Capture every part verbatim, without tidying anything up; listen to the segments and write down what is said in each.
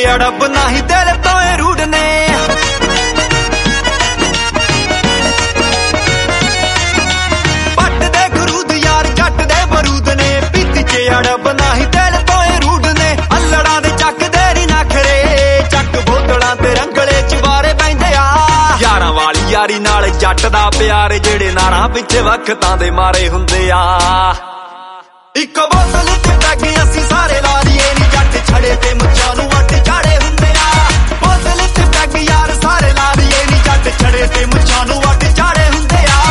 ਅੜਬ ਨਹੀਂ ਤੇਰੇ ਤੋਂ ਇਹ ਰੂੜ ਨੇ ਪੱਟ ਦੇ ਖਰੂਦ ਯਾਰ ਜੱਟ ਦੇ ਬਰੂਦ ਨੇ ਪੀਤੀ ਚ ਅੜਬ ਨਹੀਂ ਤੇਰੇ ਤੋਂ ਇਹ ਰੂੜ ਨੇ ਅਲੜਾਂ ਦੇ ਚੱਕ ਦੇ ਨੀ ਨਖਰੇ ਚੱਕ ਬੋਤਲਾਂ ਤੇ ਰੰਗਲੇ ਚਵਾਰੇ ਪੈਂਦੇ ਆ ਯਾਰਾਂ ਵਾਲੀ ਯਾਰੀ ਨਾਲ ਜੱਟ ਦਾ ਪਿਆਰ ਜਿਹੜੇ ਨਾਰਾਂ ਪਿੱਛੇ ਵਕਤਾਂ ਦੇ ਮਾਰੇ ਹੁੰਦੇ ਆ ਇੱਕ ਬੋਤਲ ਚ ਪੈਗ ਅਸੀਂ ਸਾਰੇ ਲਾ ਲਈਏ ਨੀ ਜੱਟ ਛੜੇ ਤੇ ਮੁੱਛਾਂ ਨੂੰ ਵੱਟ ਚਾੜੇ ਹੁੰਦੇ ਆ ਬੋਤਲ ਚ ਪੈਗ ਯਾਰ ਸਾਰੇ ਲਾ ਲਈਏ ਨੀ ਜੱਟ ਛੜੇ ਤੇ ਮੁੱਛਾਂ ਨੂੰ ਵੱਟ ਚਾੜੇ ਹੁੰਦੇ ਆ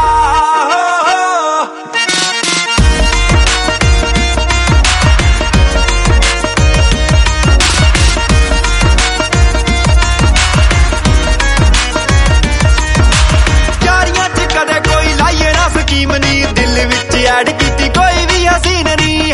ਯਾਰੀਆਂ ਚ ਕਦੇ ਕੋਈ ਲਾਈਏ ਨਾ ਸਕੀਮ ਨੀ ਦਿਲ ਵਿੱਚ ਐਡ ਕੀਤੀ ਕੋਈ ਵੀ ਹਸੀਨ ਨੀ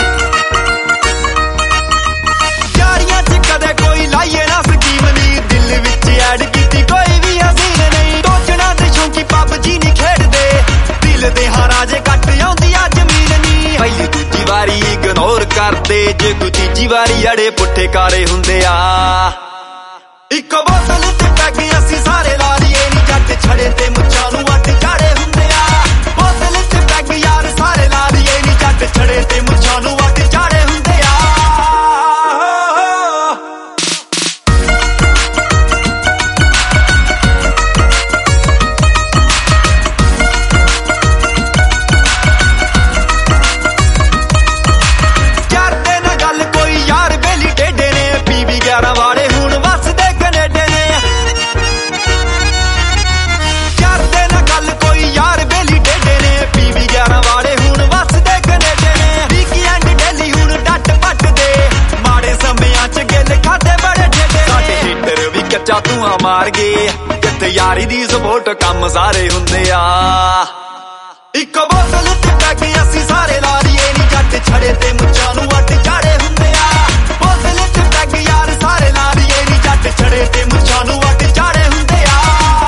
ਯਾਰੀਆਂ ਚ ਕਦੇ ਕੋਈ ਲਾਈਏ ਨਾ ਸਕੀਮ ਨੀ ਦਿਲ ਵਿੱਚ ਐਡ ਕੀਤੀ ਕੋਈ ਵੀ ਹਸੀਨ ਨਹੀਂ ਟੋਚਣਾ ਤੇ ਸ਼ੌਂਕੀ ਪਬਜੀ ਨਹੀਂ ਖੇਡਦੇ ਦਿਲ ਦੇ ਹਾਰਾਜੇ ਕੱਟ ਆਉਂਦੀ ਆ ਜ਼ਮੀਨ ਨੀ ਪਹਿਲੀ ਦੂਜੀ ਵਾਰੀ ਇਗਨੋਰ ਕਰਦੇ ਜੇ ਕੋਈ ਤੀਜੀ ਵਾਰੀ ਅੜੇ ਪੁੱਠੇ ਕਾਰੇ ਹੁੰਦੇ ਆ ਇੱਕ ਬੋਤਲ ਤੇ ਪੈਗ ਅਸੀਂ ਸਾਰੇ ਲਾ ਲਈਏ ਨੀ ਜੱਟ ਛੜੇ ਤੇ ਮੁੱਛਾਂ ਨੂੰ ਵੱਟ ਚਾੜੇ ਹੁੰਦੇ ਆ ਬੋਤਲ ਤੇ ਪੈਗ ਯਾਰ ਸਾਰੇ ਲਾ ਲਈਏ ਨੀ ਜੱਟ ਛੜੇ ਤੇ ਮੁੱਛਾਂ ਨੂੰ ਵੱਟ ਚਾੜੇ ਹੁੰਦੇ ਆ ਕਰਦੇ ਨਾ ਗੱਲ ਕੋਈ ਯਾਰ ਬੇਲੀ ਟੇਡੇ ਨੇ ਪੀਵੀ ਗਿਆਰਾਂ ਵਾਲੇ ਹੁਣ ਵਸਦੇ ਕੈਨੇਡੇ ਨੇ ਕਰਦੇ ਨਾ ਗੱਲ ਕੋਈ ਯਾਰ ਬੇਲੀ ਟੇਡੇ ਨੇ ਪੀਵੀ ਗਿਆਰਾਂ ਵਾਲੇ ਹੁਣ ਵਸਦੇ ਕੈਨੇਡੇ ਨੇ ਵੀਕਐਂਡ ਡੇਲੀ ਹੁਣ ਡੱਟ ਪੱਟਦੇ ਮਾੜੇ ਸਮਿਆਂ ਚ ਗਿੱਲ ਖਾਦੇ ਬੜੇ ਠੇਡੇ ਸਾਡੇ ਹੀਟਰ ਵੀ ਕੱਚਾ ਧੂਆਂ ਮਾਰ ਗਏ ਜਿੱਥੇ ਯਾਰੀ ਦੀ ਸਪੋਰਟ ਕੰਮ ਸਾਰੇ ਹੁੰਦੇ ਆ ਇੱਕ ਬੋਤਲ ਤੇ ਪੈਗ ਅਸੀਂ ਸਾਰੇ ਲਾ ਲਈਏ ਨੀ ਜੱਟ ਛੜੇ ਤੇ ਮੁੱਛਾਂ ਨੂੰ ਵੱਟ ਚਾੜੇ ਹੁੰਦੇ ਆ ਬੋਤਲ ਤੇ ਪੈਗ ਯਾਰ ਸਾਰੇ ਲਾ ਲਈਏ ਨੀ ਜੱਟ ਛੜੇ ਤੇ ਮੁੱਛਾਂ ਨੂੰ ਵੱਟ ਚਾੜੇ ਹੁੰਦੇ ਆ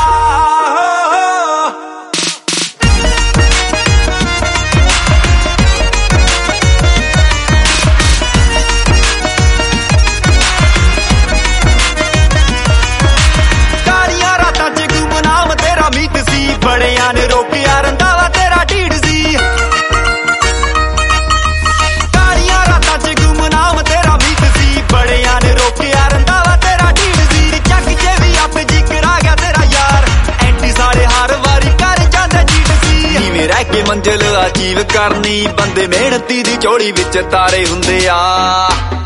ਕਾਲੀਆਂ ਰਾਤਾਂ ਚ ਗੁੰਮਨਾਮ ਤੇਰਾ ਮੀਤ ਸੀ ਬੜਿਆਂ ਨੇ ਰੋਕਿਆ ਰੰਧਾਵਾ ਤੇਰਾ ਢੀਡ ਸੀ ਕਾਲੀਆਂ ਰਾਤਾਂ ਚ ਗੁੰਮਨਾਮ ਤੇਰਾ ਮੀਤ ਸੀ ਬੜਿਆਂ ਨੇ ਰੋਕਿਆ ਰੰਧਾਵਾ ਤੇਰਾ ਢੀਡ ਸੀ ਚੱਕ ਜੇ ਵੀ ਆਪ ਜ਼ਿਕਰ ਆ ਗਿਆ ਤੇਰਾ ਯਾਰ ਐਂਟੀ ਸਾਲੇ ਹਰ ਵਾਰੀ ਕਰ ਜਾਂਦੇ ਜੀਟ ਸੀ ਨੀਵੇਂ ਰਹਿ ਕੇ ਮੰਜ਼ਿਲ ਅਚੀਵ ਕਰਨੀ ਬੰਦੇ ਮਿਹਨਤੀ ਦੀ ਝੋਲੀ ਵਿੱਚ ਤਾਰੇ ਹੁੰਦੇ ਆ